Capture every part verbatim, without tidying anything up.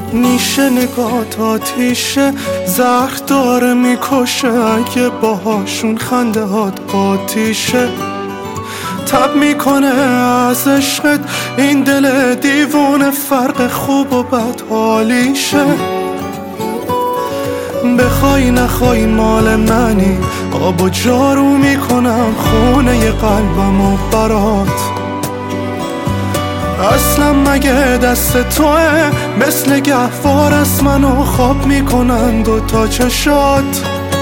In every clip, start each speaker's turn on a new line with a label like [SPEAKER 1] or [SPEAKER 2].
[SPEAKER 1] نیشه نگات آتیشه، زهر داره میکشه، اگه باهاشون خنده هات آتیشه. تب میکنه از عشقت این دل دیوونه، فرق خوب و بد حالیشه. بخوای نخوای مال منی، آب و جارو میکنم خونه قلبم و برات. اصلا مگه دست توه؟ مثل گهوار از منو خواب میکنن دوتا چشات.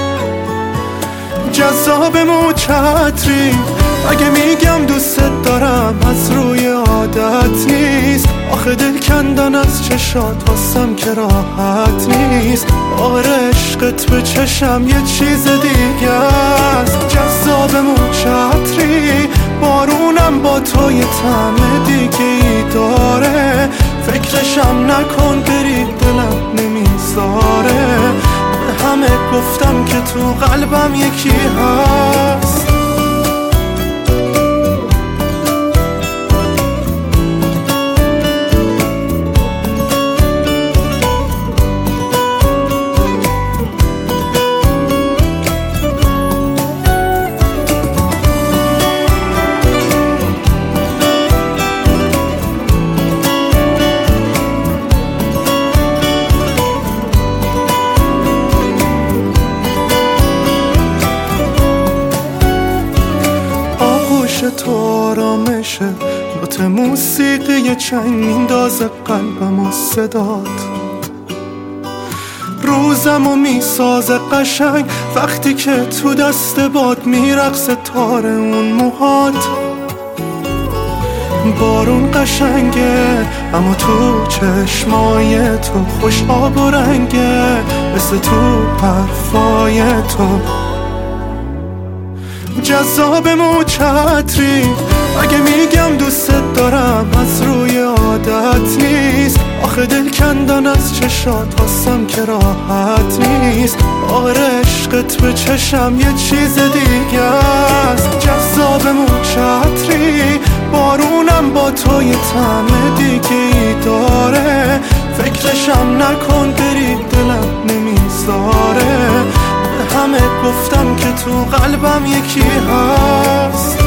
[SPEAKER 1] جذاب مو چتری اگه میگم دوست دارم، از روی عادت نیست. آخه دل کندن از چشات واسم که راحت نیست. آره عشقت به چشم یه چیز دیگه است. جذاب مو چتری بارونم با تو یه طعم دیگه ای داره. فکرشم نکن بری دلم نمیذاره. به همه گفتم که تو قلبم یکی هست. تو آرامشه، نوت موسیقی چنگ میندازه قلبم و صدات. روزم و میسازه قشنگ وقتی که تو دست باد میرقصه تار اون موهات. بارون قشنگه اما تو چشمای تو خوش آب و رنگه، مثل تو حرفای تو. جذاب مو چتری اگه میگم دوست دارم، از روی عادت نیست. آخه دل کندن از چشات واسم که راحت نیست. آره عشقت به چشم یه چیز دیگه است. جذاب مو چتری بارونم با تو یه طعم دیگه ای داره. فکرشم نکن بری دلم نمیذاره. همه گفتم که تو قلبم یکی هست.